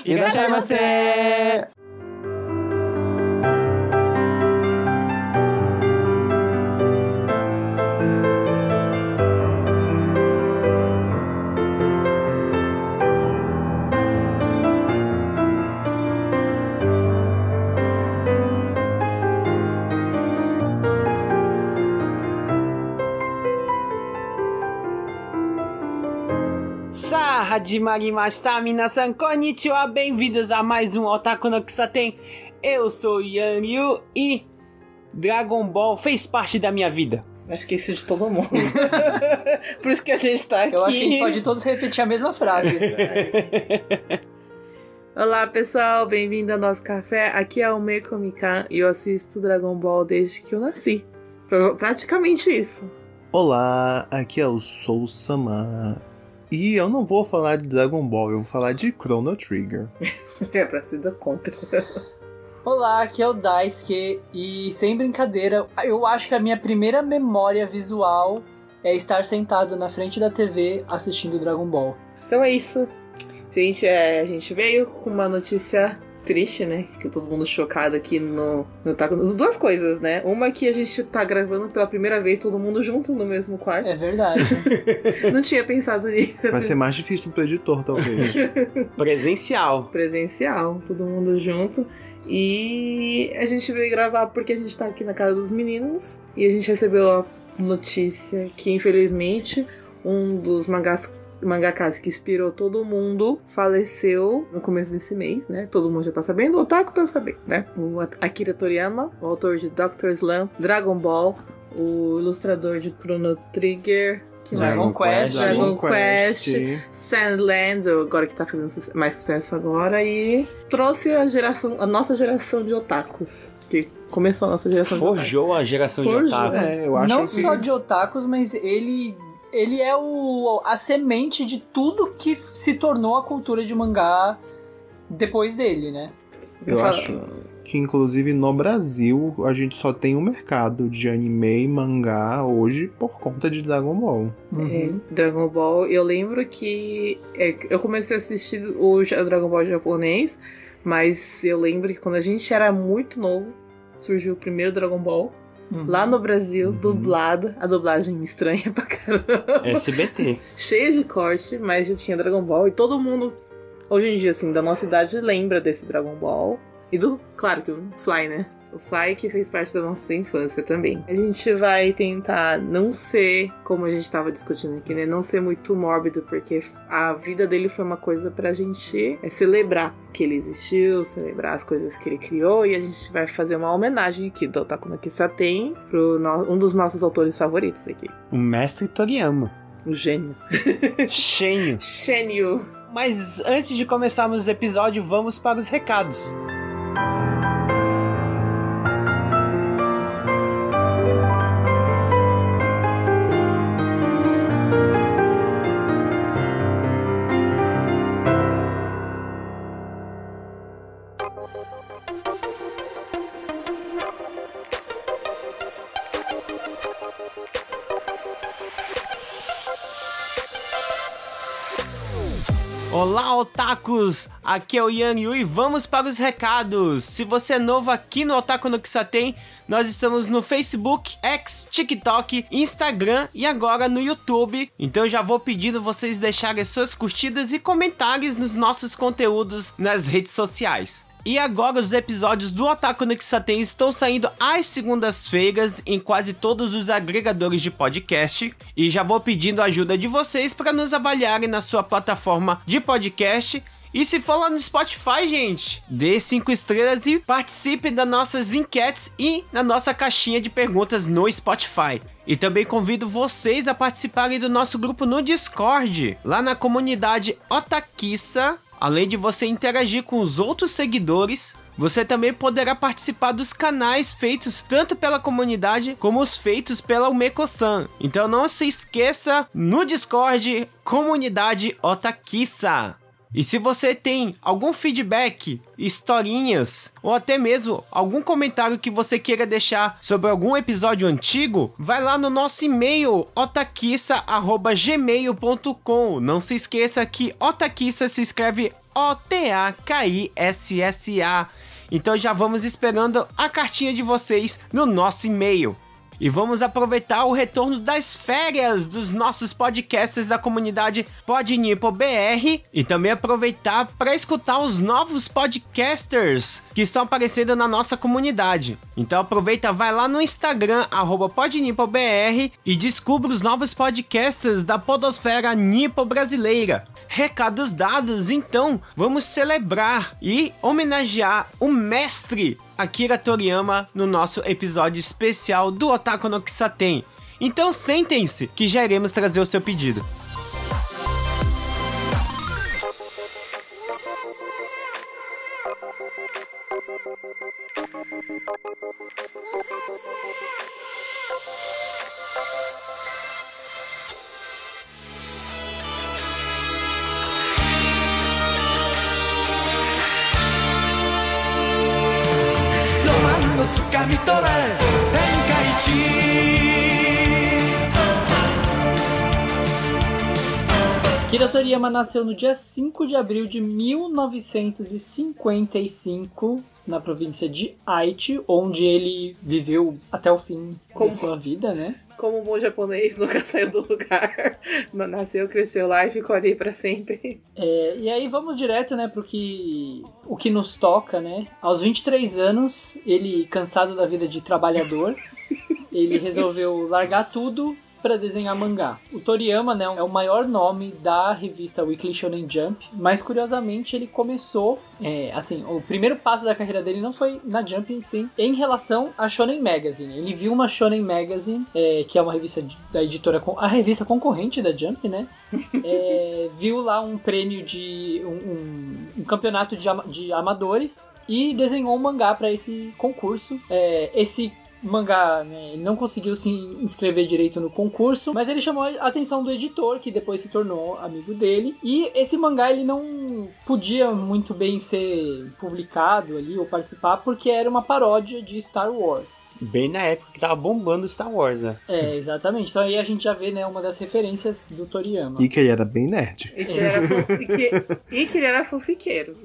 Irashaimase! Hadimarimashita, minasan, konnichiwa, bem-vindos a mais um Otaku no Kisaten. Eu sou Yan Ryu e Dragon Ball fez parte da minha vida. Acho que isso de todo mundo. Por isso que a gente tá aqui. Eu acho que a gente pode todos repetir a mesma frase. Olá pessoal, bem-vindo ao nosso café. Aqui é o Meiko Mikan e eu assisto Dragon Ball desde que eu nasci. Praticamente isso. Olá, aqui é o Soul-sama. E eu não vou falar de Dragon Ball, eu vou falar de Chrono Trigger. É pra se dar conta. Olá, aqui é o Daisuke e sem brincadeira, eu acho que a minha primeira memória visual é estar sentado na frente da TV assistindo Dragon Ball. Então é isso. Gente, a gente veio com uma notícia triste, né? Que todo mundo chocado aqui no Otaku. Duas coisas, né? Uma que a gente tá gravando pela primeira vez todo mundo junto no mesmo quarto. É verdade. Não tinha pensado nisso. Vai ser mais difícil pro editor, talvez. Presencial, todo mundo junto. E a gente veio gravar porque a gente tá aqui na casa dos meninos. E a gente recebeu a notícia que, infelizmente, um dos mangakas que inspirou todo mundo faleceu no começo desse mês, né? Todo mundo já tá sabendo, o Otaku tá sabendo, né? O Akira Toriyama, o autor de Dr. Slump, Dragon Ball, o ilustrador de Chrono Trigger, Dragon Quest, Sandland, agora que tá fazendo mais sucesso agora, e trouxe a nossa geração de otakus. Que começou a nossa geração forjou a geração de otaku. Eu acho Não que... só de otakus, mas ele é a semente de tudo que se tornou a cultura de mangá depois dele, né? Eu acho que, inclusive, no Brasil, a gente só tem um mercado de anime e mangá hoje por conta de Dragon Ball. Dragon Ball, eu lembro que eu comecei a assistir o Dragon Ball japonês, mas eu lembro que quando a gente era muito novo, surgiu o primeiro Dragon Ball. Lá no Brasil, dublado, a dublagem estranha pra caramba. SBT. Cheia de corte, mas já tinha Dragon Ball. E todo mundo, hoje em dia, assim, da nossa idade, lembra desse Dragon Ball. E claro, que o Fly, né? O Fly que fez parte da nossa infância também. A gente vai tentar não ser, como a gente tava discutindo aqui, né? Não ser muito mórbido, porque a vida dele foi uma coisa pra gente celebrar que ele existiu, celebrar as coisas que ele criou. E a gente vai fazer uma homenagem aqui do Otaku no Kisaten pro um dos nossos autores favoritos aqui. O mestre Toriyama. O gênio. Gênio. Mas antes de começarmos o episódio, vamos para os recados. Olá, otakus! Aqui é o Yan Ryu e vamos para os recados. Se você é novo aqui no Otaku no Kisaten, nós estamos no Facebook, X, TikTok, Instagram e agora no YouTube. Então já vou pedindo vocês deixarem as suas curtidas e comentários nos nossos conteúdos nas redes sociais. E agora os episódios do Otaku no Kisaten estão saindo às segundas-feiras em quase todos os agregadores de podcast. E já vou pedindo a ajuda de vocês para nos avaliarem na sua plataforma de podcast. E se for lá no Spotify, gente, dê 5 estrelas e participe das nossas enquetes e na nossa caixinha de perguntas no Spotify. E também convido vocês a participarem do nosso grupo no Discord, lá na comunidade Otakissa. Além de você interagir com os outros seguidores, você também poderá participar dos canais feitos tanto pela comunidade como os feitos pela Umeko-san. Então não se esqueça, no Discord, comunidade Otakissa. E se você tem algum feedback, historinhas ou até mesmo algum comentário que você queira deixar sobre algum episódio antigo, vai lá no nosso e-mail otakissa@gmail.com. Não se esqueça que Otakissa se escreve OTAKISSA. Então já vamos esperando a cartinha de vocês no nosso e-mail. E vamos aproveitar o retorno das férias dos nossos podcasters da comunidade Podnipo BR e também aproveitar para escutar os novos podcasters que estão aparecendo na nossa comunidade. Então aproveita, vai lá no Instagram, @PodnipoBR, e descubra os novos podcasters da podosfera nipo brasileira. Recados dados, então vamos celebrar e homenagear o mestre Akira Toriyama no nosso episódio especial do Otaku no Kisaten. Então sentem-se que já iremos trazer o seu pedido. Akira Toriyama nasceu no dia 5 de abril de 1955 na província de Aichi, onde ele viveu até o fim da sua vida, né? Como um bom japonês, nunca saiu do lugar. Nasceu, cresceu lá e ficou ali pra sempre. E aí vamos direto, né, o que nos toca, né? Aos 23 anos, ele, cansado da vida de trabalhador, ele resolveu largar tudo para desenhar mangá. O Toriyama, né, é o maior nome da revista Weekly Shonen Jump, mas curiosamente ele começou, o primeiro passo da carreira dele não foi na Jump, sim, em relação à Shonen Magazine. Ele viu uma Shonen Magazine, que é uma revista da editora, a revista concorrente da Jump, né, viu lá um prêmio de um campeonato de amadores e desenhou um mangá para esse concurso. Esse mangá, né, ele não conseguiu se inscrever direito no concurso, mas ele chamou a atenção do editor, que depois se tornou amigo dele, e esse mangá ele não podia muito bem ser publicado ali ou participar, porque era uma paródia de Star Wars. Bem na época que tava bombando Star Wars, né? Exatamente. Então aí a gente já vê, né, uma das referências do Toriyama. E que ele era bem nerd. E que ele era fofiqueiro.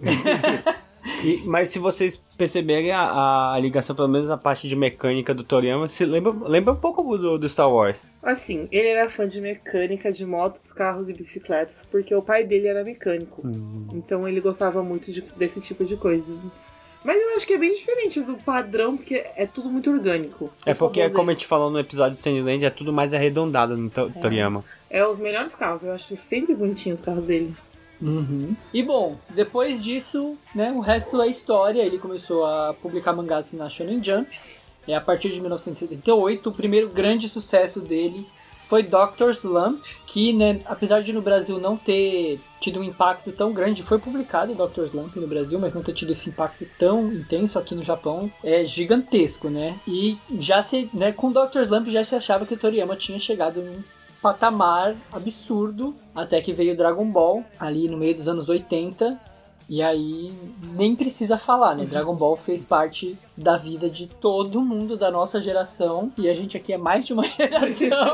Mas se vocês perceberem a ligação, pelo menos na parte de mecânica do Toriyama, se lembra um pouco do Star Wars. Assim, ele era fã de mecânica, de motos, carros e bicicletas, porque o pai dele era mecânico. Então ele gostava muito desse tipo de coisa. Mas eu acho que é bem diferente do padrão, porque é tudo muito orgânico. Porque, como a gente falou no episódio de Sandland, é tudo mais arredondado no Toriyama. É os melhores carros, eu acho sempre bonitinhos os carros dele. Uhum. E bom, depois disso, né, o resto é história. Ele começou a publicar mangás na Shonen Jump. A partir de 1978, o primeiro grande sucesso dele foi Dr. Slump, que, né, apesar de no Brasil não ter tido um impacto tão grande, foi publicado Dr. Slump no Brasil, mas não ter tido esse impacto tão intenso aqui no Japão, é gigantesco, né? E já com Dr. Slump já se achava que o Toriyama tinha chegado em patamar absurdo, até que veio Dragon Ball ali no meio dos anos 80, e aí nem precisa falar, né? Dragon Ball fez parte da vida de todo mundo da nossa geração, e a gente aqui é mais de uma geração.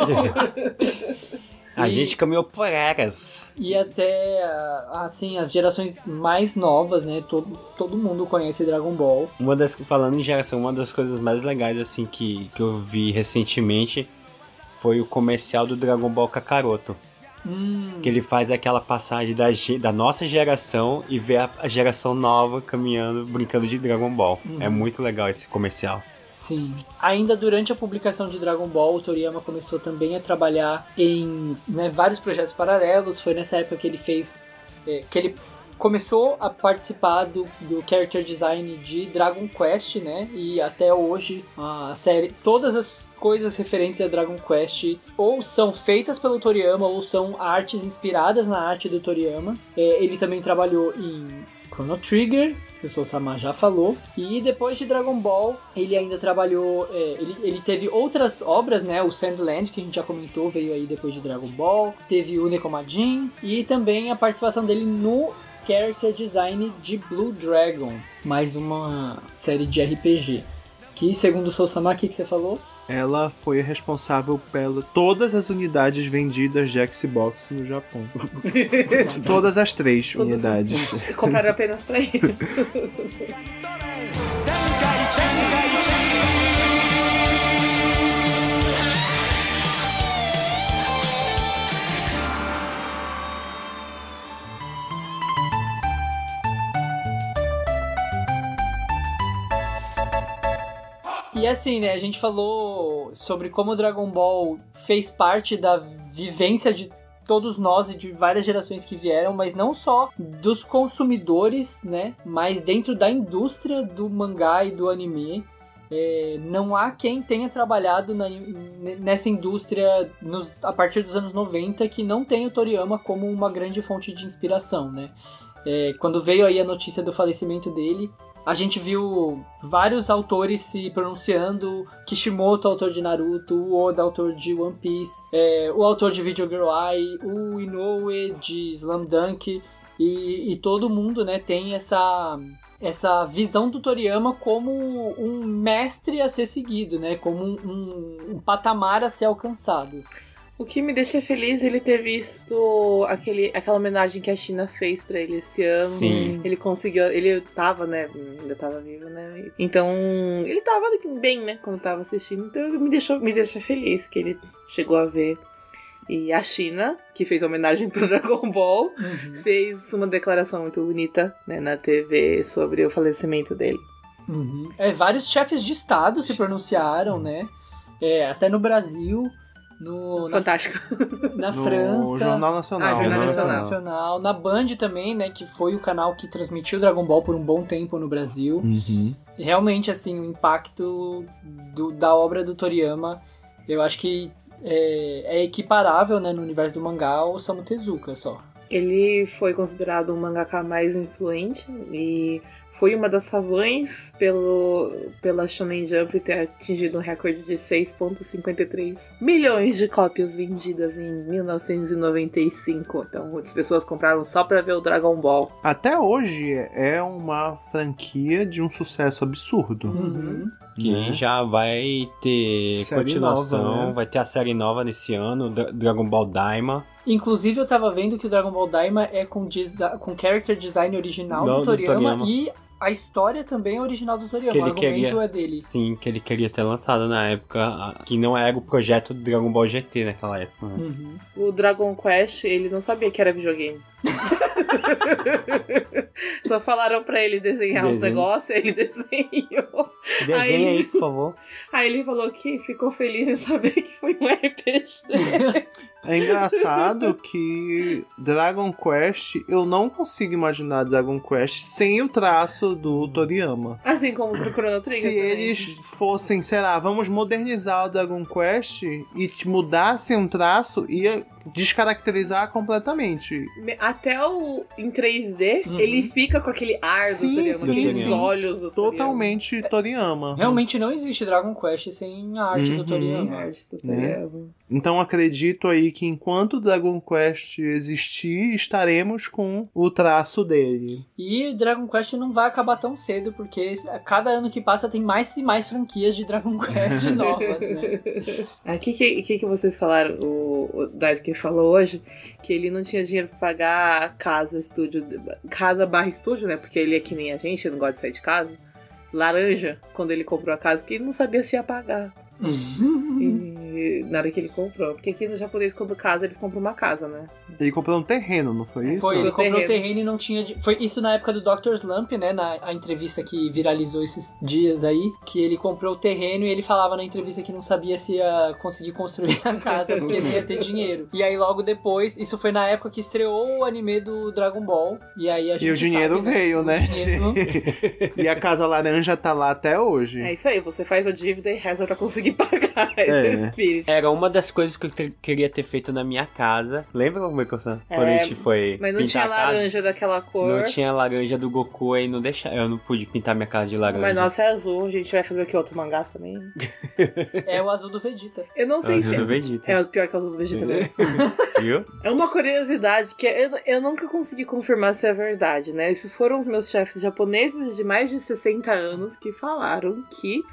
A gente caminhou por eras. E até, assim, as gerações mais novas, né? Todo mundo conhece Dragon Ball. Falando em geração, uma das coisas mais legais, assim, que eu vi recentemente foi o comercial do Dragon Ball Kakaroto. Que ele faz aquela passagem da nossa geração e vê a geração nova caminhando, brincando de Dragon Ball. É muito legal esse comercial. Sim. Ainda durante a publicação de Dragon Ball, o Toriyama começou também a trabalhar em, né, vários projetos paralelos. Foi nessa época que ele fez... que ele começou a participar do character design de Dragon Quest, né? E até hoje a série, todas as coisas referentes a Dragon Quest ou são feitas pelo Toriyama ou são artes inspiradas na arte do Toriyama. Ele também trabalhou em Chrono Trigger, que o Sousama já falou, e depois de Dragon Ball ele ainda trabalhou, ele teve outras obras, né? O Sandland, que a gente já comentou, veio aí depois de Dragon Ball, teve o Nekomajin e também a participação dele no character design de Blue Dragon, mais uma série de RPG. Que, segundo o Sousama, o que você falou? Ela foi responsável pela todas as unidades vendidas de Xbox no Japão. Todas as 3 unidades. Compraram apenas pra isso. E assim, né, a gente falou sobre como o Dragon Ball fez parte da vivência de todos nós e de várias gerações que vieram, mas não só dos consumidores, né, mas dentro da indústria do mangá e do anime. Não há quem tenha trabalhado nessa indústria a partir dos anos 90 que não tenha o Toriyama como uma grande fonte de inspiração, né? Quando veio aí a notícia do falecimento dele, a gente viu vários autores se pronunciando, Kishimoto, autor de Naruto, o Oda, autor de One Piece, o autor de Video Girl Ai, o Inoue de Slam Dunk, e todo mundo, né, tem essa visão do Toriyama como um mestre a ser seguido, né, como um patamar a ser alcançado. O que me deixa feliz é ele ter visto aquela homenagem que a China fez pra ele esse ano. Sim. Ele conseguiu, ele tava, né, ainda tava vivo, né? Então, ele tava bem, né, quando tava assistindo. Então, me deixa feliz que ele chegou a ver. E a China, que fez homenagem pro Dragon Ball, fez uma declaração muito bonita, né, na TV sobre o falecimento dele. Vários chefes de estado se pronunciaram, né? Até no Brasil... Fantástico. Na No França. Jornal Nacional. Jornal Nacional. Na Band também, né? Que foi o canal que transmitiu Dragon Ball por um bom tempo no Brasil. E realmente, assim, o impacto da obra do Toriyama, eu acho que é equiparável, né, no universo do mangá ao Osamu Tezuka só. Ele foi considerado o mangaka mais influente e foi uma das razões pela Shonen Jump ter atingido um recorde de 6,53 milhões de cópias vendidas em 1995. Então, muitas pessoas compraram só pra ver o Dragon Ball. Até hoje é uma franquia de um sucesso absurdo. Que já vai ter Série continuação, nova, né? vai ter a série nova nesse ano, Dragon Ball Daima. Inclusive, eu tava vendo que o Dragon Ball Daima é com character design original do Toriyama e a história também é original do Toriyama, o argumento é dele. Sim, que ele queria ter lançado na época, que não era o projeto do Dragon Ball GT naquela época. Né? O Dragon Quest, ele não sabia que era videogame. Só falaram pra ele desenhar os negócios, ele desenhou. Desenha aí, por favor. Aí ele falou que ficou feliz em saber que foi um RPG. É engraçado que Dragon Quest, eu não consigo imaginar Dragon Quest sem o traço do Toriyama. Assim como o Chrono Trigger Se também. eles fossem, sei lá, vamos modernizar o Dragon Quest e mudassem um traço, ia descaracterizar completamente. Até em 3D, ele fica com aquele ar do Toriyama, aqueles olhos do Totalmente Toriyama. Realmente não existe Dragon Quest sem a arte do Toriyama. A arte do Toriyama. Então acredito aí que enquanto Dragon Quest existir, estaremos com o traço dele. E Dragon Quest não vai acabar tão cedo, porque a cada ano que passa tem mais e mais franquias de Dragon Quest novas, né? O que vocês falaram? O Daisuke falou hoje que ele não tinha dinheiro pra pagar casa/estúdio, né? Porque ele é que nem a gente, não gosta de sair de casa. Laranja, quando ele comprou a casa, porque ele não sabia se ia pagar. E na hora que ele comprou. Porque aqui no japonês, quando casa, eles compram uma casa, né? Ele comprou um terreno, não foi isso? Foi, ele comprou o terreno e não tinha... Foi isso na época do Dr. Slump, né? A entrevista que viralizou esses dias aí, que ele comprou o terreno e ele falava na entrevista que não sabia se ia conseguir construir a casa, porque ele ia ter dinheiro. E aí logo depois, isso foi na época que estreou o anime do Dragon Ball. E aí a gente o dinheiro sabe, veio, né? Dinheiro... E a Casa Laranja tá lá até hoje. É isso aí, você faz a dívida e reza pra conseguir pagar esse espírito. Era uma das coisas que eu queria ter feito na minha casa. Lembra como é que quando a gente foi mas não pintar tinha laranja daquela cor. Não tinha laranja do Goku aí, eu não pude pintar minha casa de laranja. Mas nossa, é azul. A gente vai fazer o que? Outro mangá também? É o azul do Vegeta. Eu não sei se é. Do Vegeta. É pior que o azul do Vegeta mesmo. Viu? É uma curiosidade que eu nunca consegui confirmar se é verdade, né? Isso foram os meus chefes japoneses de mais de 60 anos que falaram que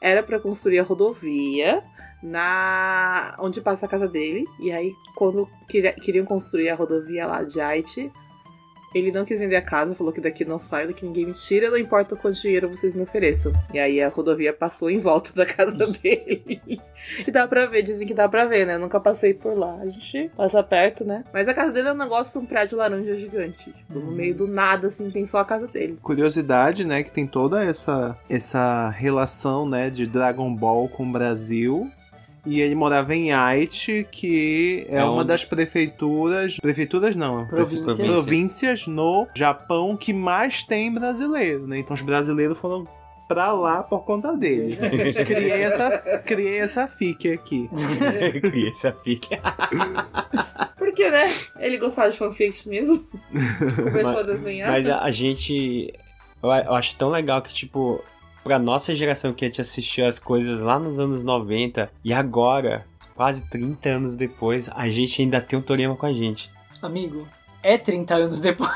era pra construir a rodovia onde passa a casa dele. E aí, quando queriam construir a rodovia lá de Haiti, ele não quis vender a casa, falou que daqui não sai, daqui ninguém me tira, não importa quanto dinheiro vocês me ofereçam. E aí a rodovia passou em volta da casa dele. E dá pra ver, dizem que dá pra ver, né? Eu nunca passei por lá. A gente passa perto, né? Mas a casa dele é um negócio, um prédio laranja gigante. Tipo, no meio do nada, assim, tem só a casa dele. Curiosidade, né, que tem toda essa relação, né, de Dragon Ball com o Brasil. E ele morava em Haiti, que é uma das prefeituras não, províncias no Japão que mais tem brasileiro, né? Então os brasileiros foram pra lá por conta dele. Criei essa fique aqui. Criei essa fique. Porque, né? Ele gostava de fanfic mesmo. Começou a desenhar. Mas a gente... Eu acho tão legal que, tipo... Pra nossa geração que a gente assistiu as coisas lá nos anos 90 e agora, quase 30 anos depois, a gente ainda tem o Toriyama com a gente. Amigo, é 30 anos depois.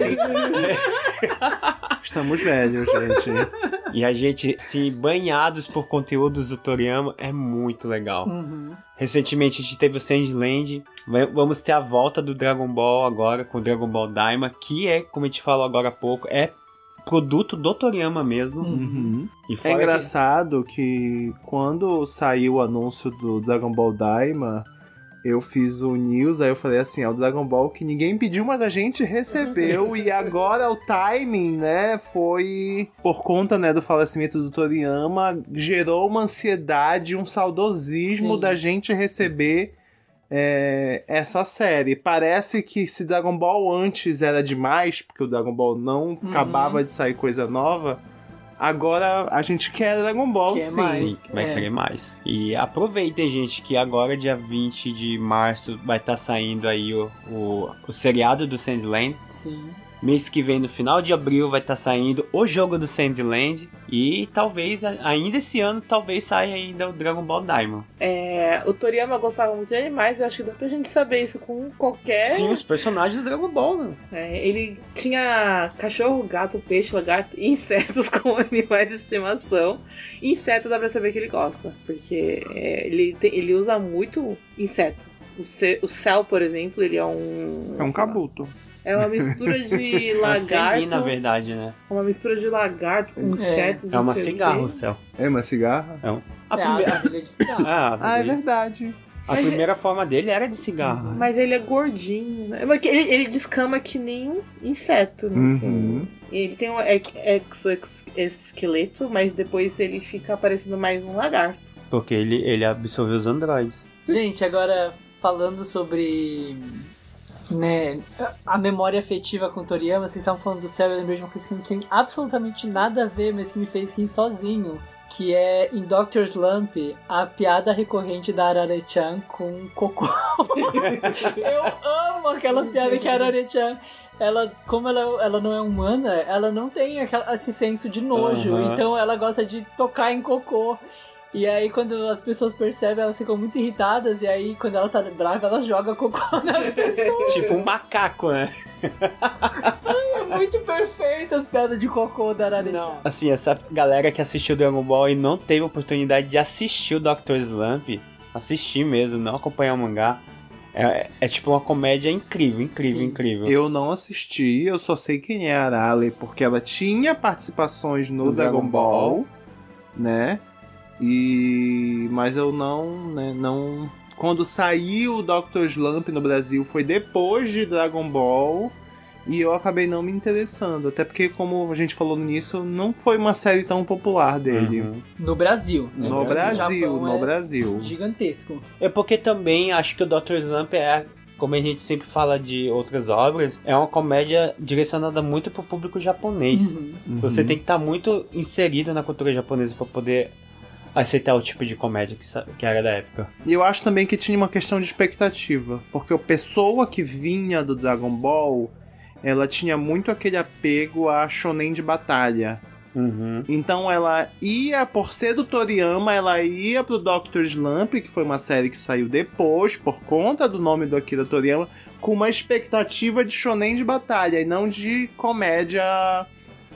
Estamos velhos, gente. E a gente, se banhados por conteúdos do Toriyama, é muito legal. Uhum. Recentemente a gente teve o Sandland. Vamos ter a volta do Dragon Ball agora com o Dragon Ball Daima, que é, como a gente falou agora há pouco, é produto do Toriyama mesmo. Uhum. E é engraçado que quando saiu o anúncio do Dragon Ball Daima, eu fiz o news, aí eu falei assim, é o Dragon Ball que ninguém pediu, mas a gente recebeu, e agora o timing, né, foi por conta, né, do falecimento do Toriyama, gerou uma ansiedade, um saudosismo Sim. da gente receber essa série. Parece que se Dragon Ball antes era demais, porque o Dragon Ball não acabava de sair coisa nova, agora a gente quer Dragon Ball, sim. Mais. Sim, vai querer mais. E aproveitem, gente, que agora, dia 20 de março, vai estar saindo aí o seriado do Sandland. Sim. Mês que vem, no final de abril, vai estar saindo o jogo do Sandland. E talvez, ainda esse ano, talvez saia ainda o Dragon Ball Daima. O Toriyama gostava muito de animais, eu acho que dá pra gente saber isso com qualquer... Sim, os personagens do Dragon Ball, né? Ele tinha cachorro, gato, peixe, lagarto e insetos como animais de estimação. Inseto dá pra saber que ele gosta, porque ele usa muito inseto. O céu, por exemplo, ele é um... É um kabuto. É uma mistura de lagarto. É na verdade, né? Uma mistura de lagarto com insetos. É uma cigarra, o céu. É uma cigarra? É A abelha de cigarro. É verdade. A primeira forma dele era de cigarro. Mas ele é gordinho, né? Ele descama que nem um inseto, né? Assim. Ele tem um exoesqueleto, mas depois ele fica parecendo mais um lagarto. Porque ele absorveu os androides. Gente, agora falando sobre... né, a memória afetiva com o Toriyama, vocês estavam falando do céu, eu lembrei de uma coisa que não tem absolutamente nada a ver, mas que me fez rir sozinho, que é em Dr. Slump, a piada recorrente da Arare-chan com cocô. Eu amo aquela piada que a Arare-chan, como ela não é humana, ela não tem esse senso de nojo, então ela gosta de tocar em cocô. E aí, quando as pessoas percebem, elas ficam muito irritadas. E aí, quando ela tá brava, ela joga cocô nas pessoas. Tipo um macaco, né? É muito perfeito as piadas de cocô da Arare-chan. Assim, essa galera que assistiu Dragon Ball e não teve oportunidade de assistir o Dr. Slump, assistir mesmo, não acompanhar o mangá, é tipo uma comédia incrível. Eu não assisti, eu só sei quem é a Arale, porque ela tinha participações no Dragon Ball, né? Mas eu não... Quando saiu o Dr. Slump no Brasil foi depois de Dragon Ball e eu acabei não me interessando. Até porque, como a gente falou nisso, não foi uma série tão popular dele. No Brasil, né? No Brasil. Gigantesco. É porque também acho que o Dr. Slump como a gente sempre fala de outras obras, é uma comédia direcionada muito pro público japonês. Você tem que estar muito inserido na cultura japonesa para poder aceitar o tipo de comédia que era da época. E eu acho também que tinha uma questão de expectativa, porque a pessoa que vinha do Dragon Ball, ela tinha muito aquele apego a shonen de batalha. Então ela ia, por ser do Toriyama, ela ia pro Dr. Slump, que foi uma série que saiu depois, por conta do nome do Akira Toriyama, com uma expectativa de shonen de batalha, e não de comédia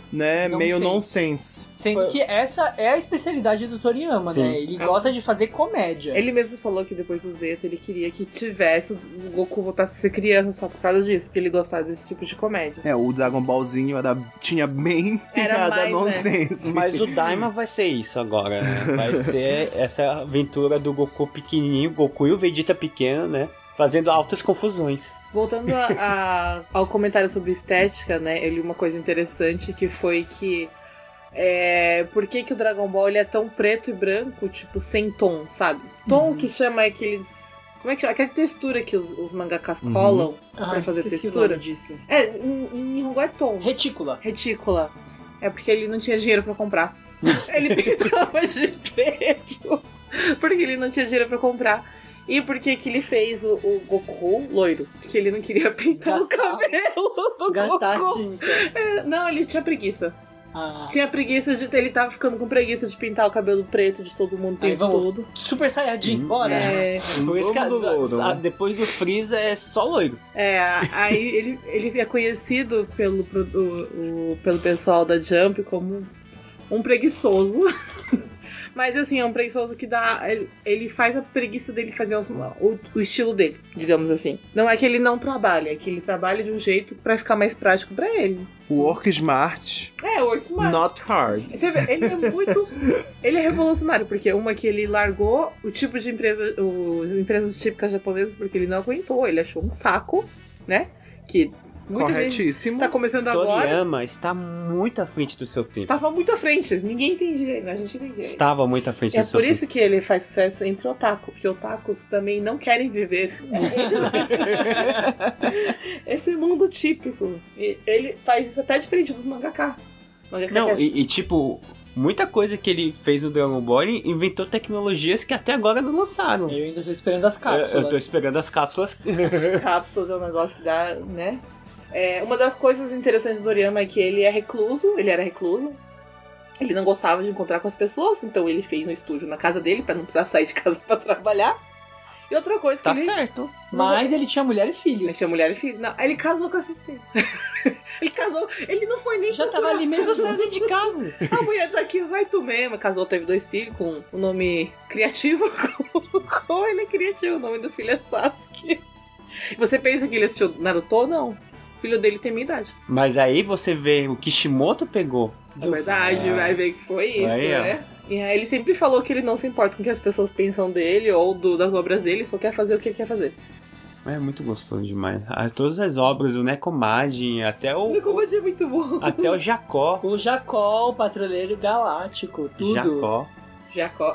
né, meio nonsense. Sendo que essa é a especialidade do Toriyama, Sim. né? Ele gosta de fazer comédia. Ele mesmo falou que depois do Zeta ele queria que tivesse o Goku voltasse a ser criança só por causa disso, porque ele gostava desse tipo de comédia. O Dragon Ballzinho tinha bem Era piada mais, nonsense. Mas o Daima vai ser isso agora, né? Vai ser essa aventura do Goku pequenininho, Goku e o Vegeta pequeno, né? Fazendo altas confusões. Voltando ao comentário sobre estética, né? Eu li uma coisa interessante que foi que por que o Dragon Ball ele é tão preto e branco, tipo, sem tom, sabe? Tom que chama aqueles... Como é que chama? Aquela textura que os mangakas colam pra fazer textura. Disso. Em Nihongo é tom. Retícula. É porque ele não tinha dinheiro pra comprar. Ele pintava de preto porque ele não tinha dinheiro pra comprar. E por que ele fez o Goku loiro? Porque ele não queria pintar o cabelo do Gastar Goku. tinta. Não, ele tinha preguiça. Ah. Tinha preguiça de... Ele tava ficando com preguiça de pintar o cabelo preto de todo mundo o tempo todo. Super Saiyajin, bora! Por isso que depois do Freeza é só loiro. Aí ele é conhecido pelo pessoal da Jump como um preguiçoso. Mas assim, é um preguiçoso que dá... Ele faz a preguiça dele fazer o estilo dele, digamos assim. Não é que ele não trabalha, é que ele trabalha de um jeito pra ficar mais prático pra ele. Work smart. Work smart. Not hard. Você vê, ele é muito... Ele é revolucionário, porque uma que ele largou o tipo de empresa... As empresas típicas japonesas, porque ele não aguentou. Ele achou um saco, né? Que... Muita Corretíssimo. gente tá começando agora. Toriyama está muito à frente do seu tempo. Estava muito à frente. Ninguém entendia, a gente entendia. Estava muito à frente do seu tempo. É por isso que ele faz sucesso entre otaku, porque otakus também não querem viver esse mundo típico. E ele faz isso até diferente dos mangaka. Não, e tipo, muita coisa que ele fez no Dragon Ball, ele inventou tecnologias que até agora não lançaram. Eu ainda tô esperando as cápsulas. Eu tô esperando as cápsulas. As cápsulas é um negócio que dá, né? Uma das coisas interessantes do Toriyama é que ele era recluso. Ele não gostava de encontrar com as pessoas, então ele fez um estúdio na casa dele pra não precisar sair de casa pra trabalhar. E outra coisa que tá certo. Mas ele tinha mulher e filhos. Ele tinha mulher e filhos. Não, ele casou com a assistente. Ele casou, ele não foi nem... Já tava ali mesmo. Você saiu de casa. A mulher daqui, vai tu mesmo. Casou, teve 2 filhos com o nome criativo. Com ele é criativo, o nome do filho é Sasuke. Você pensa que ele assistiu Naruto ou não? O filho dele tem minha idade. Mas aí você vê o Kishimoto pegou. É verdade, vai ver que foi isso, aí, né? E aí ele sempre falou que ele não se importa com o que as pessoas pensam dele ou das obras dele, só quer fazer o que ele quer fazer. É muito gostoso demais. Todas as obras, o Nekomajin, até o... O Nekomajin é muito bom. Até o Jacó. O Jacó, o Patrulheiro Galáctico, tudo. Jacó.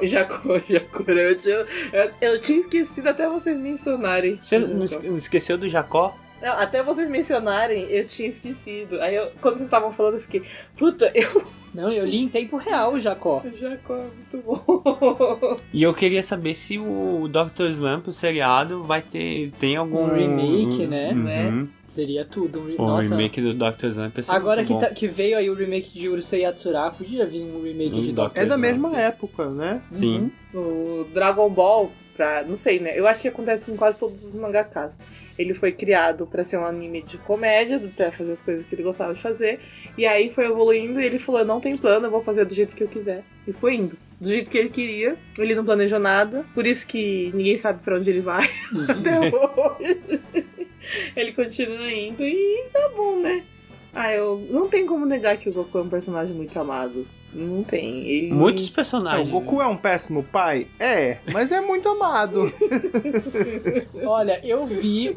Eu tinha esquecido até vocês mencionarem. Você não esqueceu do Jacó? Não, até vocês mencionarem, eu tinha esquecido. Aí, quando vocês estavam falando, eu fiquei... Puta, Não, eu li em tempo real o Jacó. O Jacó é muito bom. E eu queria saber se o Dr. Slump, o seriado, tem algum... remake, né? Né? Seria tudo. O remake do Dr. Slump. Agora que veio aí o remake de Urusei Yatsura, podia vir um remake de Dr. É da mesma época, né? Sim. O Dragon Ball, não sei, né? Eu acho que acontece com quase todos os mangakas. Ele foi criado pra ser um anime de comédia, pra fazer as coisas que ele gostava de fazer. E aí foi evoluindo e ele falou, eu não tenho plano, eu vou fazer do jeito que eu quiser. E foi indo. Do jeito que ele queria. Ele não planejou nada. Por isso que ninguém sabe pra onde ele vai até hoje. Ele continua indo e tá bom, né? Eu não tem como negar que o Goku é um personagem muito amado. Não tem. Muitos personagens. O Goku é um péssimo pai? Mas é muito amado. Olha, eu vi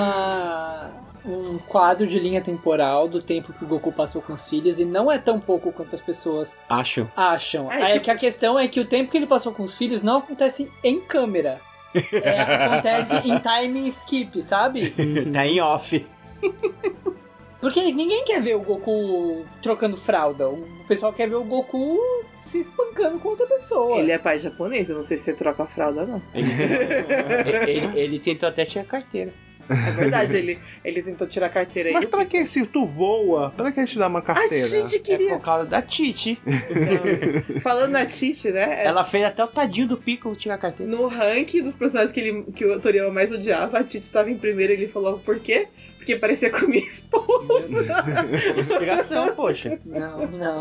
um quadro de linha temporal do tempo que o Goku passou com os filhos e não é tão pouco quanto as pessoas acham. Que a questão é que o tempo que ele passou com os filhos não acontece em câmera. Acontece em time skip, sabe? Tá em off. Porque ninguém quer ver o Goku trocando fralda. O pessoal quer ver o Goku se espancando com outra pessoa. Ele é pai japonês, eu não sei se ele troca a fralda, não. Ele tentou até tirar carteira. É verdade, ele tentou tirar a carteira aí. Mas pra que se tu voa? Pra que te dar uma A carteira? Titi É queria. por causa da Titi. Falando na Titi, né? Ela fez até o tadinho do Piccolo tirar a carteira. No ranking dos personagens que o Toriyama mais odiava, a Titi estava em primeiro e ele falou por quê? Porque parecia com a minha esposa. Inspiração, poxa. Não.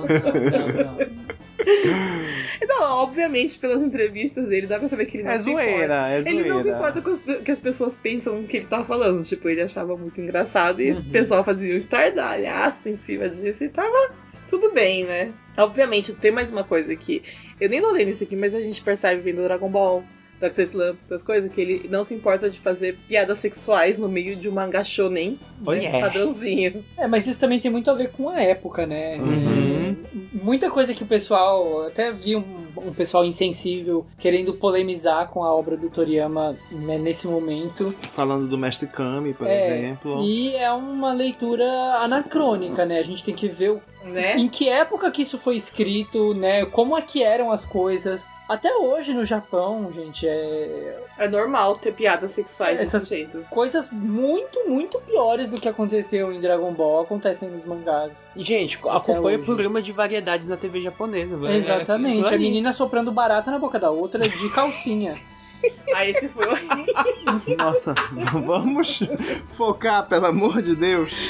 Então, obviamente, pelas entrevistas dele, dá pra saber que ele não É se importa. zoeira, é zoeira. Ele não se importa com o que as pessoas pensam que ele tá falando. Tipo, ele achava muito engraçado e o pessoal fazia um estardalhaço em cima disso e tava tudo bem, né? Obviamente, tem mais uma coisa que eu nem falei nisso aqui, mas a gente percebe vendo Dragon Ball, Dr. Slump, essas coisas, que ele não se importa de fazer piadas sexuais no meio de um mangá shonen, Oh, yeah. padrãozinho. Mas isso também tem muito a ver com a época, né? Muita coisa que o pessoal, até vi um pessoal insensível querendo polemizar com a obra do Toriyama, né, nesse momento. Falando do Mestre Kami, por exemplo. E é uma leitura anacrônica, né? A gente tem que ver Né? em que época que isso foi escrito, né? Como é que eram as coisas. Até hoje no Japão, gente, É normal ter piadas sexuais Essas- desse jeito. coisas muito, muito piores do que aconteceu em Dragon Ball acontecem nos mangás. E, gente, Até acompanha o hoje. programa de variedades na TV japonesa. velho. Exatamente, Aquilo a ali. menina soprando barata na boca da outra de calcinha. Aí esse foi o... Nossa, vamos focar, pelo amor de Deus.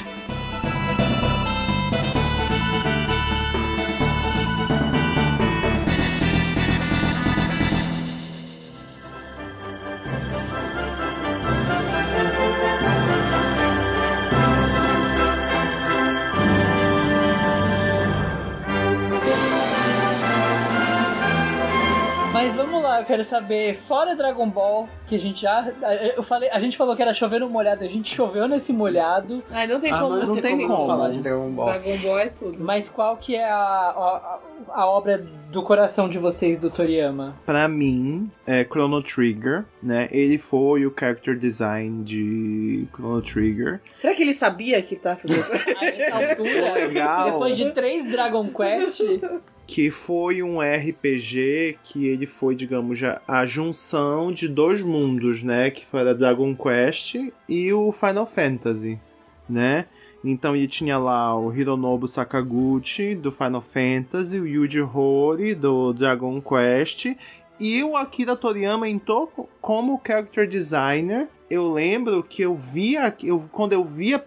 Mas vamos lá, eu quero saber, fora Dragon Ball, que a gente já... a gente falou que era chover no molhado, a gente choveu nesse molhado, Ai, não tem Ah, como mas não tem como. falar de Dragon Ball. Dragon Ball é tudo. mas qual que é a obra do coração de vocês, do Toriyama? Pra mim, é Chrono Trigger, né? Ele foi o character design de Chrono Trigger. Será que ele sabia que tava fazendo? A essa altura, Legal. depois de 3 Dragon Quest, Que foi um RPG que ele foi, digamos, a junção de dois mundos, né? Que foi a Dragon Quest e o Final Fantasy, né? Então ele tinha lá o Hironobu Sakaguchi do Final Fantasy, o Yuji Horii do Dragon Quest e o Akira Toriyama entrou como character designer. Eu lembro que quando eu via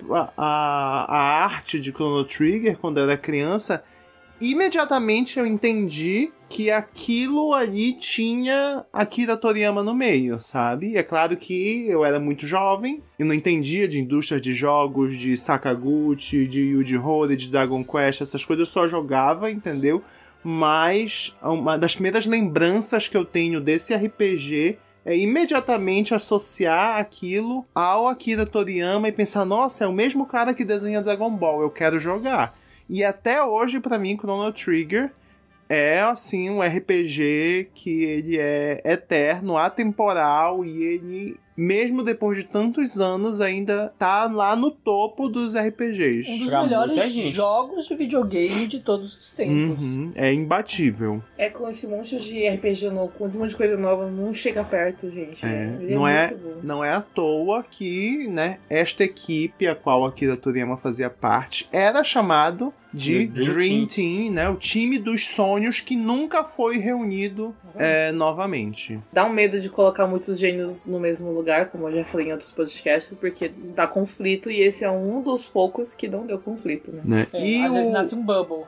a arte de Chrono Trigger quando eu era criança, imediatamente eu entendi que aquilo ali tinha Akira Toriyama no meio, sabe? E é claro que eu era muito jovem, eu não entendia de indústria de jogos, de Sakaguchi, de Yuji Horii, de Dragon Quest, essas coisas, eu só jogava, entendeu? Mas uma das primeiras lembranças que eu tenho desse RPG é imediatamente associar aquilo ao Akira Toriyama e pensar, nossa, é o mesmo cara que desenha Dragon Ball, eu quero jogar. E até hoje, pra mim, Chrono Trigger é, assim, um RPG que ele é eterno, atemporal, e ele, mesmo depois de tantos anos, ainda tá lá no topo dos RPGs. um dos Pra muita melhores gente. jogos de videogame de todos os tempos. É imbatível. É com esse monte de RPG novo, com esse monte de coisa nova, não chega perto, gente. Ele Não muito bom. não é à toa que, né, esta equipe a qual Akira Toriyama fazia parte era chamado de Dream Dream Team, né, o time dos sonhos que nunca foi reunido novamente. Dá um medo de colocar muitos gênios no mesmo lugar, como eu já falei em outros podcasts, porque dá conflito e esse é um dos poucos que não deu conflito, né? Né? É, às vezes nasce um Bubble.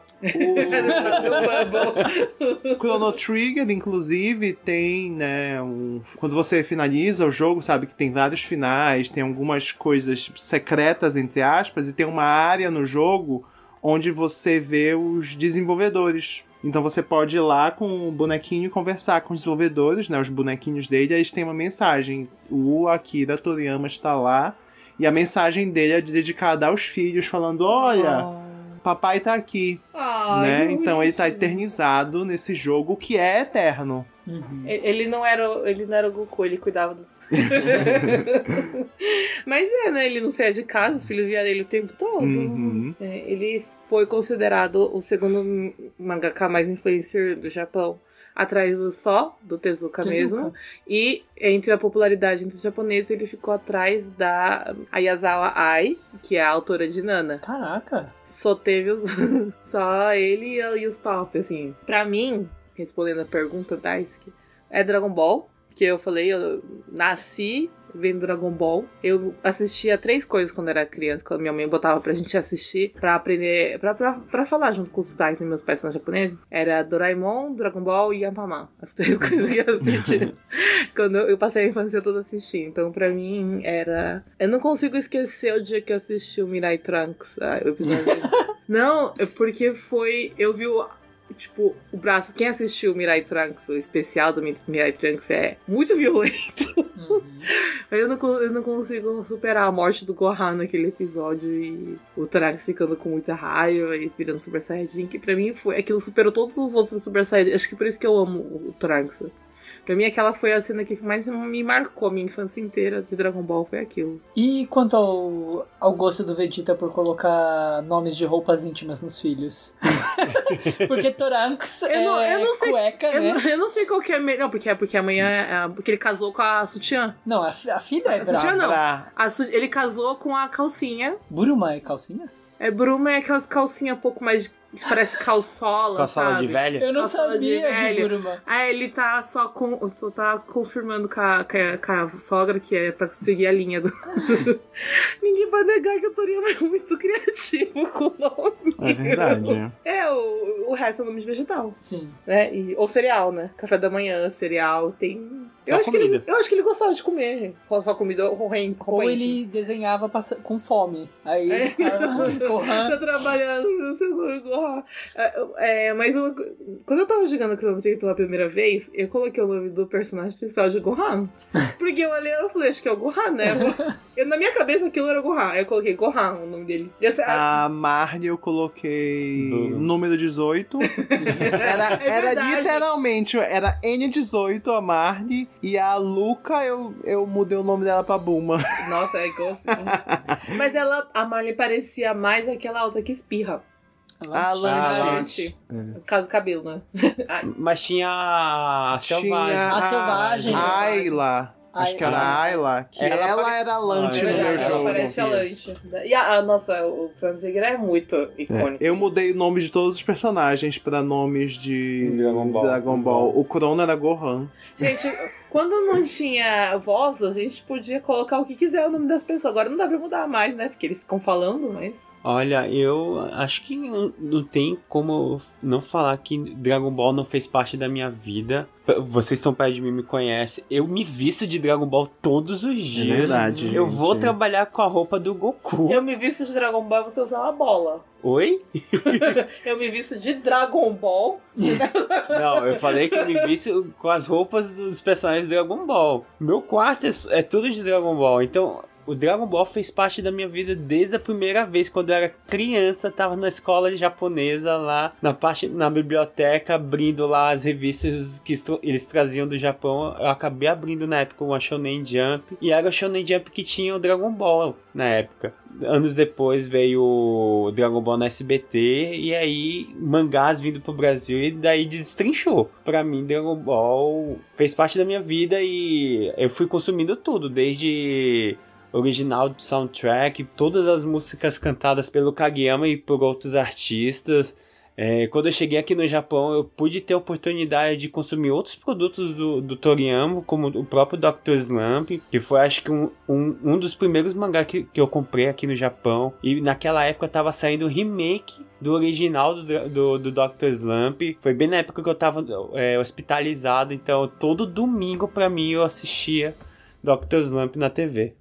O Chrono Trigger, inclusive, tem, né, quando você finaliza o jogo, sabe que tem vários finais, tem algumas coisas secretas, entre aspas, e tem uma área no jogo onde você vê os desenvolvedores. Então você pode ir lá com o bonequinho e conversar com os desenvolvedores, né, os bonequinhos dele, aí eles têm uma mensagem. O Akira Toriyama está lá, e a mensagem dele é dedicada aos filhos, falando, olha, papai tá aqui. Ai, Né? que Então ele tá bonitinho. eternizado nesse jogo que é eterno. Ele não era o Goku, ele cuidava dos Mas né? Ele não saía de casa, os filhos viam ele o tempo todo. Uhum. Ele foi considerado o segundo mangaka mais influencer do Japão. atrás do Tezuka mesmo. E entre a popularidade entre os japoneses, ele ficou atrás da Ayazawa Ai, que é a autora de Nana. Caraca! Só teve só ele e os top, assim. Pra mim, respondendo a pergunta da Daisuke, é Dragon Ball, que eu falei, eu nasci vendo Dragon Ball. Eu assistia 3 coisas quando era criança, quando minha mãe botava pra gente assistir, pra aprender, pra falar junto com os pais, né? Meus pais são japoneses. Era Doraemon, Dragon Ball e Yampama. As 3 coisas que eu assistia. Quando eu passei a infância toda assistindo. Então, pra mim, era... Eu não consigo esquecer o dia que eu assisti o Mirai Trunks, o episódio. Não, é porque foi... Eu vi tipo, o braço... Quem assistiu o Mirai Trunks, o especial do Mirai Trunks, é muito violento. Eu não consigo superar a morte do Gohan naquele episódio e o Trunks ficando com muita raiva e virando Super Saiyajin, que pra mim foi... Aquilo superou todos os outros Super Saiyajin. Acho que por isso que eu amo o Trunks. Pra mim, aquela foi a cena que mais me marcou a minha infância inteira de Dragon Ball, foi aquilo. E quanto ao gosto do Vegeta por colocar nomes de roupas íntimas nos filhos? Porque Trunks não sei, cueca, né? Eu não sei qual que é melhor. Não, porque amanhã... Porque ele casou com a sutiã. Não, a filha é a sutiã brava. não. Ele casou com a calcinha. Buruma é calcinha? Bruma é aquelas calcinhas um pouco mais... Parece calçola, Calçola sabe? de velho? Eu não Calçola sabia de Buruma. Ele tá só tá confirmando com a sogra que é pra seguir a linha do... Ninguém pode negar que o Toriyama é muito criativo com o nome. É verdade. O resto é nome de vegetal. Sim. Né? Ou cereal, né? Café da manhã, cereal, tem... Eu acho que ele gostava de comer, gente. Só comida roupa Ou ele desenhava com fome. Aí ele ficava tá trabalhando no seu Gohan. Mas quando eu tava jogando Chrono Trigger pela primeira vez, eu coloquei o nome do personagem principal de Gohan. Porque eu olhei e falei, acho que é o Gohan, né? Na minha cabeça aquilo era o Gohan. Aí eu coloquei Gohan, o nome dele. A Marnie eu coloquei número 18. Era literalmente, era N18 a Marnie. E a Luca, eu mudei o nome dela pra Bulma. Nossa, é igual assim. Mas a Marley parecia mais aquela outra que espirra. A Lante. No caso do cabelo, né? Mas tinha a Selvagem. A Selvagem. A Ayla. Acho que era a Ayla. Que ela era a Lante no meu jogo. Ela parece a Lante. E nossa, o Chrono Trigger é muito icônico. Eu mudei o nome de todos os personagens pra nomes de Dragon Ball. O Crono era Gohan. Gente, quando não tinha voz, a gente podia colocar o que quiser o nome das pessoas. Agora não dá pra mudar mais, né? Porque eles ficam falando, mas... Olha, eu acho que não tem como não falar que Dragon Ball não fez parte da minha vida. Vocês estão perto de mim, me conhecem. Eu me visto de Dragon Ball todos os dias. É verdade, eu vou trabalhar com a roupa do Goku. Eu me visto de Dragon Ball e você usar uma bola. Oi? Eu me visto de Dragon Ball. Não, eu falei que eu me visto com as roupas dos personagens de Dragon Ball. Meu quarto é tudo de Dragon Ball, então... O Dragon Ball fez parte da minha vida desde a primeira vez, quando eu era criança, tava na escola japonesa lá, na biblioteca, abrindo lá as revistas que eles traziam do Japão. Eu acabei abrindo na época uma Shonen Jump, e era o Shonen Jump que tinha o Dragon Ball na época. Anos depois veio o Dragon Ball no SBT, e aí mangás vindo pro Brasil, e daí destrinchou. Pra mim, Dragon Ball fez parte da minha vida e eu fui consumindo tudo, desde... original do soundtrack, todas as músicas cantadas pelo Kageyama e por outros artistas. Quando eu cheguei aqui no Japão, eu pude ter a oportunidade de consumir outros produtos do Toriyama, como o próprio Dr. Slump, que foi, acho que, um dos primeiros mangás que eu comprei aqui no Japão. E naquela época tava saindo o remake do original do Dr. Slump. Foi bem na época que eu tava hospitalizado, então todo domingo pra mim eu assistia Dr. Slump na TV.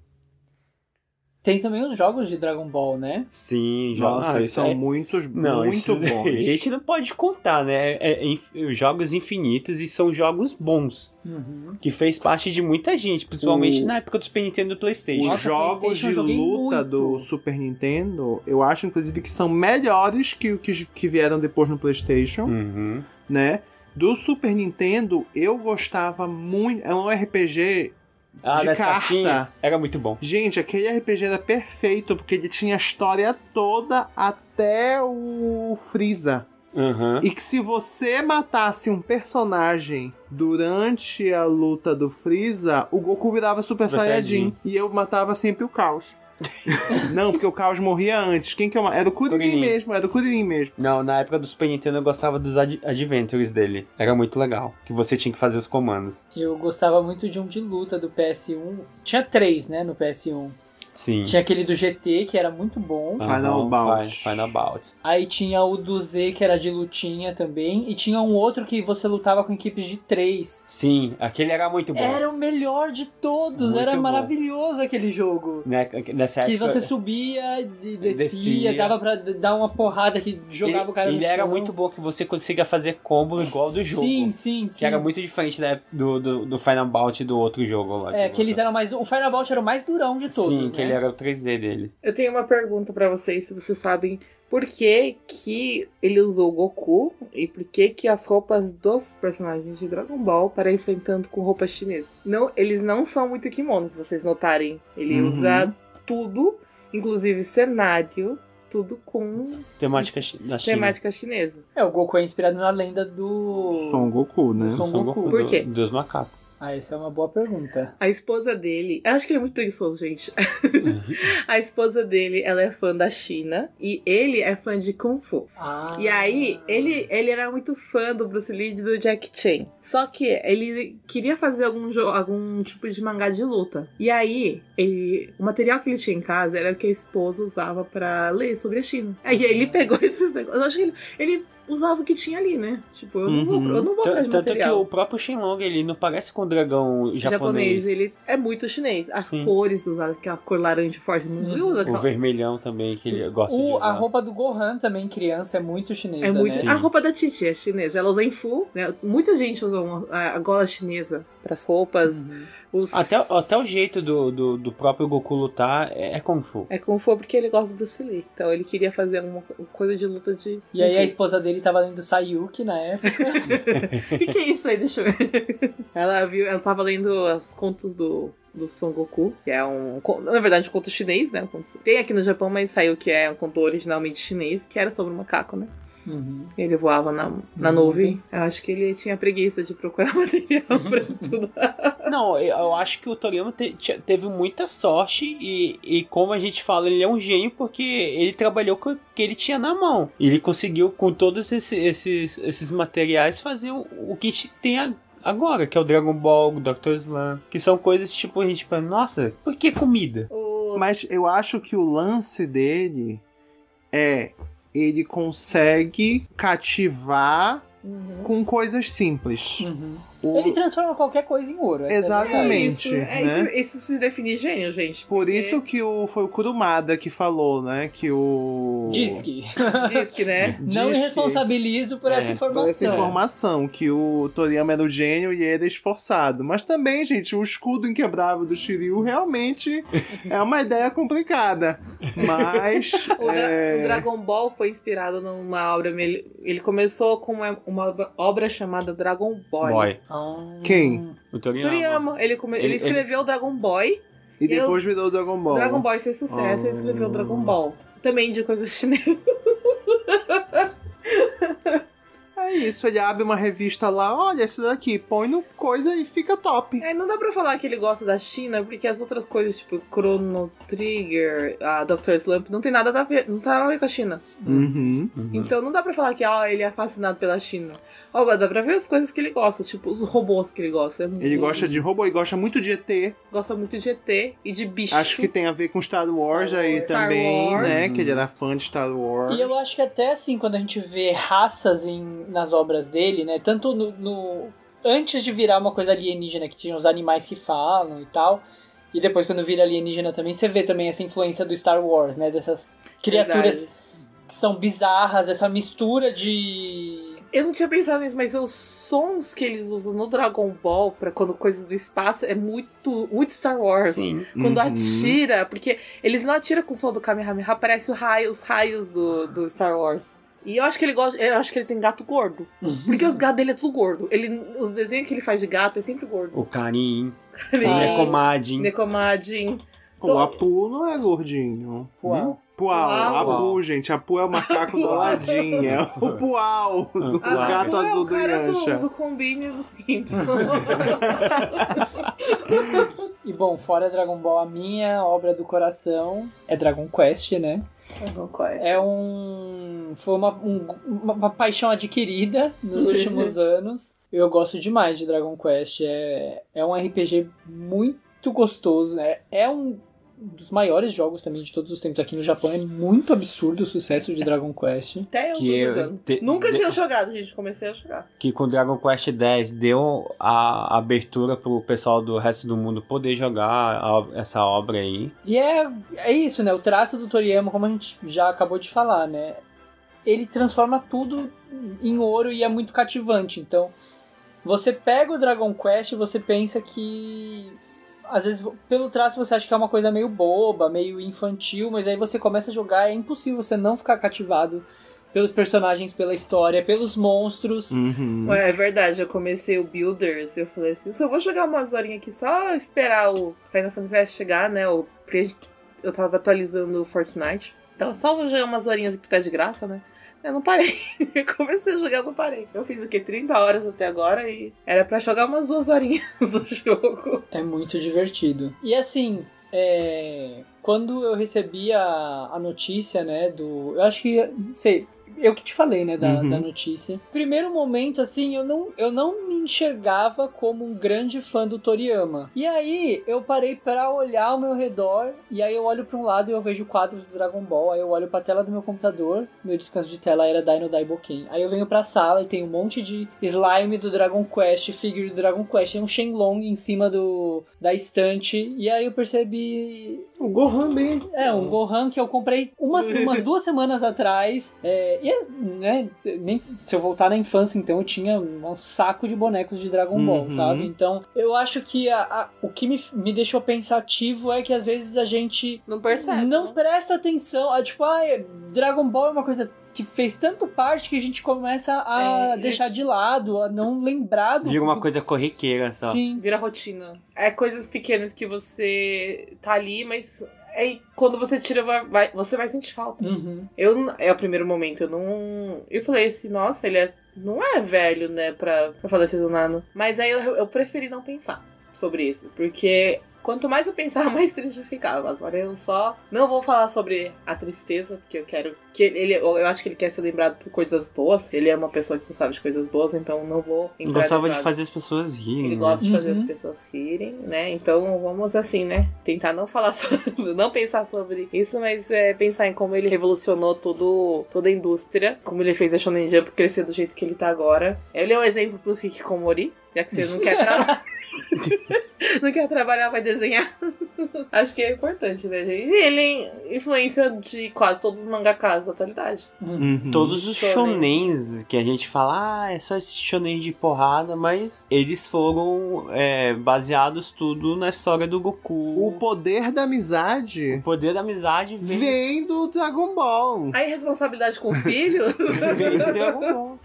Tem também os jogos de Dragon Ball, né? Sim, nossa, eles são muito bons. A gente não pode contar, né? Jogos infinitos e são jogos bons. Uhum. Que fez parte de muita gente, principalmente na época do Super Nintendo e do PlayStation. Os jogos de luta do Super Nintendo, eu acho, inclusive, que são melhores que o que vieram depois no PlayStation, né? Do Super Nintendo, eu gostava muito... É um RPG... de carta. Era muito bom. Gente, aquele RPG era perfeito, porque ele tinha a história toda até o Freeza. Aham. E que se você matasse um personagem durante a luta do Freeza, o Goku virava Super Super Saiyajin. Saiyajin. E eu matava sempre o Caos. Não, porque o Caos morria antes. Quem que eu Era o Kuririn Kuririn. mesmo, era o Kuririn mesmo. Não, na época do Super Nintendo eu gostava dos Adventures dele. Era muito legal. Que você tinha que fazer os comandos. Eu gostava muito de um de luta do PS1. Tinha 3, né, no PS1. Sim. Tinha aquele do GT, que era muito bom. Final Aham, Bout. Final Bout. Aí tinha o do Z, que era de lutinha também. E tinha um outro que você lutava com equipes de 3. Sim, aquele era muito bom. Era o melhor de todos. Muito era bom. maravilhoso aquele jogo. Nessa Que época... você subia e descia, Descia. dava pra dar uma porrada que jogava o cara no Ele chão. era muito bom que você conseguia fazer combo igual do jogo. Sim, sim, sim. Que era muito diferente do Final Bout e do outro jogo lá. É, que eles eram mais... O Final Bout era o mais durão de todos, Sim, né? que ele era o 3D dele. Eu tenho uma pergunta pra vocês, se vocês sabem por que que ele usou o Goku e por que que as roupas dos personagens de Dragon Ball parecem tanto com roupa chinesa. Não, eles não são muito kimonos, se vocês notarem. Ele usa tudo, inclusive cenário, tudo com Temática da China. temática chinesa. É, o Goku é inspirado na lenda do... Son Goku, né? Son Son Goku. Goku, Por quê? Deus macaco. Ah, essa é uma boa pergunta. A esposa dele, eu acho que ele é muito preguiçoso, gente. A esposa dele, ela é fã da China e ele é fã de Kung Fu. Ah. E aí, ele era muito fã do Bruce Lee e do Jack Chan. Só que ele queria fazer algum tipo de mangá de luta. E aí, o material que ele tinha em casa era o que a esposa usava pra ler sobre a China. Aí ele pegou esses negócios. Eu acho que ele usava o que tinha ali, né? Tipo, eu não vou atrás de Tanto que material. o próprio Shenlong, ele não parece com o dragão japonês. Ele é muito chinês. As Sim. cores usadas, aquela cor laranja forte, não viu? O Aquela... vermelhão também, que ele gosta de usar. A roupa do Gohan também, criança, é muito chinesa, É muito... né? Sim. A roupa da Titi é chinesa. Ela usa em full, né? Muita gente usa a gola chinesa pras roupas. Os... Até o jeito do próprio Goku lutar é Kung Fu. É Kung Fu porque ele gosta do Bruce Lee. Então ele queria fazer uma coisa de luta de... E aí a Kung esposa dele tava lendo Sayuki na época. Fu. O que é isso aí? Deixa eu ver. Ela tava lendo os contos do Son Goku, que é na verdade um conto chinês, né? Tem aqui no Japão, mas saiu que é um conto originalmente chinês, que era sobre um macaco, né? Ele voava na nuvem. Eu acho que ele tinha preguiça de procurar material pra estudar. Não, eu acho que o Toriyama teve muita sorte e como a gente fala, ele é um gênio porque ele trabalhou com o que ele tinha na mão. Ele conseguiu, com todos esses materiais, fazer o que tem agora, que é o Dragon Ball, o Dr. Slump, que são coisas tipo, a gente pensa, nossa, por que comida? Mas eu acho que o lance dele é... Ele consegue cativar com coisas simples. Ele transforma qualquer coisa em ouro. essa é a Exatamente. verdade. Isso se define gênio, gente. Por isso que foi o Kurumada que falou, né? Que o... Diz que. Diz que, né? Não me Diz que- responsabilizo por essa Por informação. essa informação, que o Toriyama era o gênio e ele é esforçado. Mas também, gente, o escudo inquebrável do Shiryu realmente é uma ideia complicada. Mas... O Dragon Ball foi inspirado numa obra... Ele começou com uma obra chamada Dragon Boy. Boy. Quem? O Toriyama. Toriyama. Ele escreveu Dragon Boy. E depois virou o Dragon Ball. Dragon Boy fez sucesso e escreveu Dragon Ball. Também de coisas chinesas. É isso, ele abre uma revista lá, olha isso daqui, põe no coisa e fica top. Não dá pra falar que ele gosta da China, porque as outras coisas, tipo Chrono Trigger, a Dr. Slump, não tem nada a ver, não tem nada a ver com a China. Então não dá pra falar que ele é fascinado pela China. Dá pra ver as coisas que ele gosta, tipo os robôs que ele gosta. Ele gosta de robô e gosta muito de ET. Gosta muito de ET e de bicho. Acho que tem a ver com Star Wars aí Star também, Wars. né? Que ele era fã de Star Wars. E eu acho que até assim, quando a gente vê raças nas obras dele, né? Tanto antes de virar uma coisa alienígena, que tinha os animais que falam e tal, e depois quando vira alienígena também, você vê também essa influência do Star Wars, né? Dessas criaturas Verdade. que são bizarras, essa mistura de... Eu não tinha pensado nisso, mas os sons que eles usam no Dragon Ball pra quando coisas do espaço é muito Star Wars. Sim. Quando atira, porque eles não atiram com o som do Kamehameha, parece os raios do Star Wars. E eu acho que eu acho que ele tem gato gordo. Porque os gatos dele é tudo gordo. Os desenhos que ele faz de gato é sempre gordo. O Karin, o Karin, Nekomadin. Nekomadin. O Apu não é gordinho. Uau. Puau, Puau. Apu, gente. Apu é o macaco do Aladdin. É o Puau do gato azul do Yancha. Do Combine do Simpsons. E bom, fora Dragon Ball, a minha obra do coração é Dragon Quest, né? Foi uma paixão adquirida nos últimos anos. Eu gosto demais de Dragon Quest. É um RPG muito gostoso. É um dos maiores jogos também de todos os tempos aqui no Japão. É muito absurdo o sucesso de Dragon Quest. Até eu tô jogando. Nunca tinha jogado, gente. Comecei a jogar. Que com Dragon Quest X deu a abertura pro pessoal do resto do mundo poder jogar essa obra aí. E é isso, né? O traço do Toriyama, como a gente já acabou de falar, né? Ele transforma tudo em ouro e é muito cativante. Então, você pega o Dragon Quest e você pensa que... Às vezes, pelo traço, você acha que é uma coisa meio boba, meio infantil, mas aí você começa a jogar, é impossível você não ficar cativado pelos personagens, pela história, pelos monstros. É verdade, eu comecei o Builders e eu falei assim, só vou jogar umas horinhas aqui, só esperar o Final Fantasy X chegar, né? Eu tava atualizando o Fortnite, então só vou jogar umas horinhas aqui que tá de graça, né? Eu não parei. Eu comecei a jogar, não parei. Eu fiz o quê? 30 horas até agora e era pra jogar umas 2 horinhas do jogo. É muito divertido. E assim, quando eu recebi a notícia, né, eu acho que, não sei, eu que te falei, né, da notícia. Primeiro momento, assim, eu não me enxergava como um grande fã do Toriyama. E aí, eu parei pra olhar ao meu redor, e aí eu olho pra um lado e eu vejo quadros do Dragon Ball, aí eu olho pra tela do meu computador, meu descanso de tela era Dino Daiboken. Aí eu venho pra sala e tem um monte de slime do Dragon Quest, figure do Dragon Quest, tem um Shenlong em cima da estante, e aí eu percebi... O Gohan bem. Um Gohan que eu comprei umas 2 semanas atrás, né, nem, se eu voltar na infância, então eu tinha um saco de bonecos de Dragon Ball, sabe? Então, eu acho que o que me deixou pensativo é que às vezes a gente não percebe, não presta atenção. Tipo, Dragon Ball é uma coisa que fez tanto parte que a gente começa a deixar de lado, a não lembrar do... Vira uma coisa corriqueira só. Sim. Vira rotina. É coisas pequenas que você tá ali, mas... quando você tira, você vai sentir falta. É o primeiro momento, eu falei assim, nossa, ele não é velho, né, pra falecer do nada. Mas aí eu preferi não pensar sobre isso, porque quanto mais eu pensava, mais triste eu ficava. Agora eu só não vou falar sobre a tristeza, porque eu quero que eu acho que ele quer ser lembrado por coisas boas. Ele é uma pessoa que gostava de coisas boas, então não vou entrar. Gostava de fazer as pessoas rirem. Ele gosta de fazer as pessoas rirem, né? Então vamos assim, né? Tentar não falar não pensar sobre isso, mas pensar em como ele revolucionou toda a indústria, como ele fez a Shonen Jump crescer do jeito que ele tá agora. Ele é um exemplo pros Hikikomori, já que você não quer trabalhar. Não quer trabalhar, vai desenhar. Acho que é importante, né, gente? Ele é influência de quase todos os mangakas da atualidade. Todos os shonens que a gente fala, é só esse shonen de porrada, mas eles foram baseados tudo na história do Goku. O poder da amizade. O poder da amizade vem do Dragon Ball. A irresponsabilidade com o filho vem do Dragon Ball.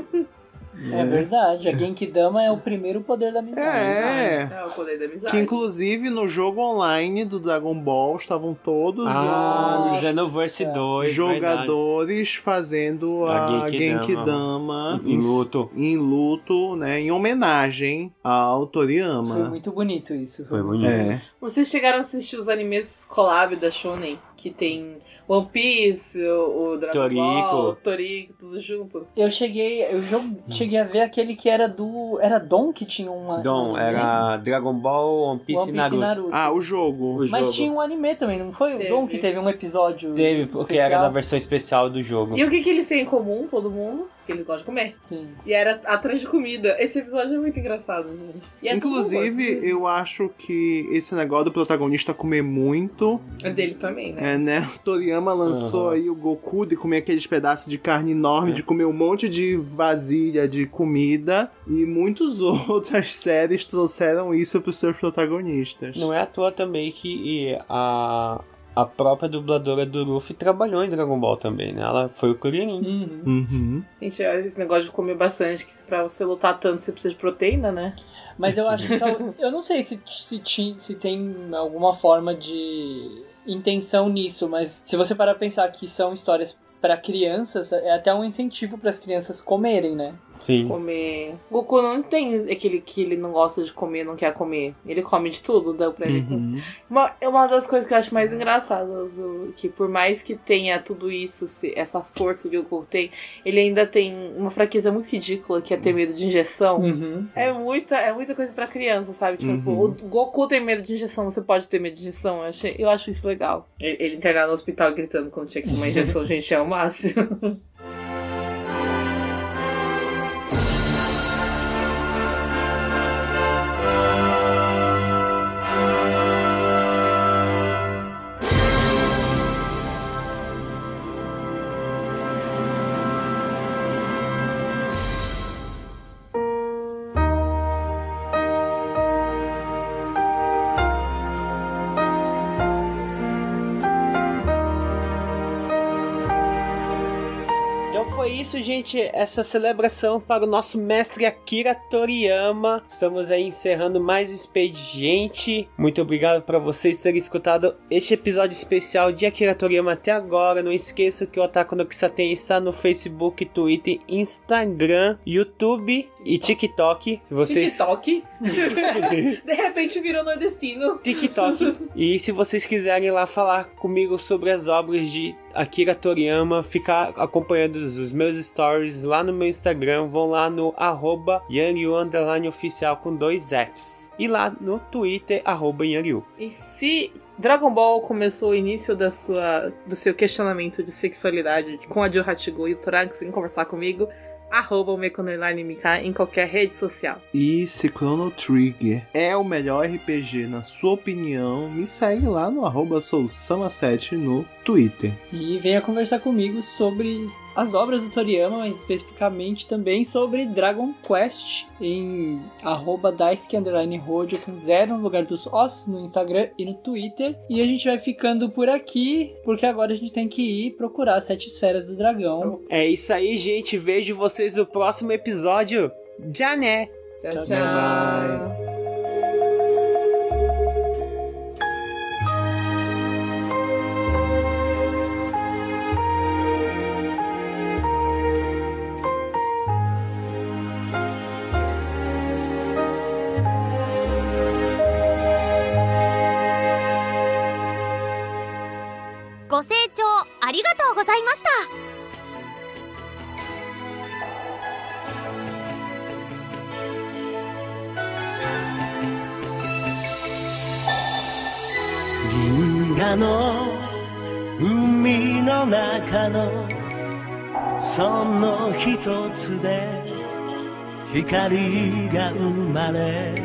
É verdade, a Genkidama é o primeiro poder da amizade. É o poder da amizade. Que inclusive no jogo online do Dragon Ball estavam todos os Xenoverse 2 jogadores fazendo a Genkidama em luto, né, em homenagem ao Toriyama. Foi muito bonito isso. Foi bonito. Vocês chegaram a assistir os animes collab da Shonen, que tem One Piece, o Dragon Ball, o Toriko, tudo junto? Eu cheguei a ver aquele que era Era Dom que tinha uma... Era Dragon Ball, One Piece e Naruto. O jogo. Mas tinha um anime também, não foi? O Dom que teve um episódio porque especial. era na versão especial do jogo. E o que eles têm em comum, todo mundo? Que eles gostam de comer. Sim. E era atrás de comida. Esse episódio é muito engraçado, gente. Inclusive, eu acho que esse negócio do protagonista comer muito... É dele também, né? O Toriyama lançou aí o Goku de comer aqueles pedaços de carne enorme, de comer um monte de vasilha de comida, e muitas outras séries trouxeram isso pros seus protagonistas. Não é à toa também que a a própria dubladora do Luffy trabalhou em Dragon Ball também, né?Ela foi o Kuririn. Gente, esse negócio de comer bastante, que pra você lutar tanto você precisa de proteína, né? Mas eu acho que eu não sei se tem alguma forma de intenção nisso, mas se você parar pra pensar que são histórias pra crianças, é até um incentivo para as crianças comerem, né? Sim. Comer. Goku não tem aquele que ele não gosta de comer, não quer comer. Ele come de tudo, dá pra ele. Uma das coisas que eu acho mais engraçadas, que por mais que tenha tudo isso, essa força que o Goku tem, ele ainda tem uma fraqueza muito ridícula, que é ter medo de injeção. É muita coisa pra criança, sabe? Tipo, o Goku tem medo de injeção, você pode ter medo de injeção. Eu acho isso legal. Ele internado no hospital gritando quando tinha que tomar injeção, gente, é o máximo. Foi isso, gente, essa celebração para o nosso mestre Akira Toriyama. Estamos aí encerrando mais um expediente. Muito obrigado para vocês terem escutado este episódio especial de Akira Toriyama até agora. Não esqueça que o Otaku no Kisaten está no Facebook, Twitter, Instagram, YouTube e TikTok. Se vocês... TikTok? De repente virou nordestino. TikTok. E se vocês quiserem lá falar comigo sobre as obras de Akira Toriyama, ficar acompanhando os meus stories lá no meu Instagram, vão lá no @yanryu_oficial com 2 Fs. E lá no Twitter, @yanryu. E se Dragon Ball começou o início do seu questionamento de sexualidade com a Jill Hachigo e o Torax em conversar comigo, @mekono_mk em qualquer rede social. E se Chrono Trigger é o melhor RPG na sua opinião, me segue lá no @sousama7 no Twitter. E venha conversar comigo sobre as obras do Toriyama, mas especificamente também sobre Dragon Quest em @daisuke_rojo com 0 no lugar dos os no Instagram e no Twitter. E a gente vai ficando por aqui, porque agora a gente tem que ir procurar as 7 esferas do dragão. É isso aí, gente. Vejo vocês no próximo episódio. Já né? Tchau, Bye. tchau. ご清聴ありがとうございました。 銀河の海の中のその一つで光が生まれ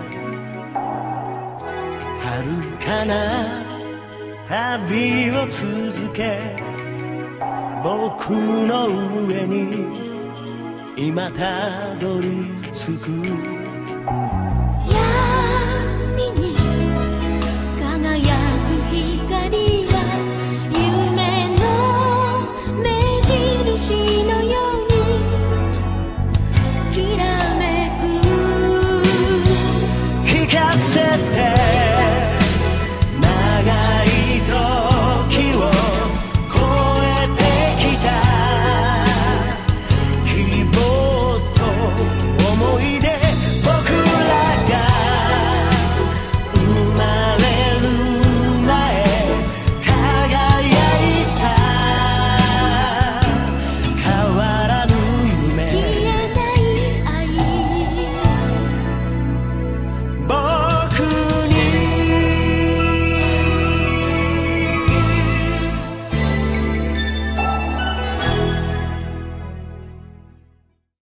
遥かな旅を続け僕の上に今たどり着く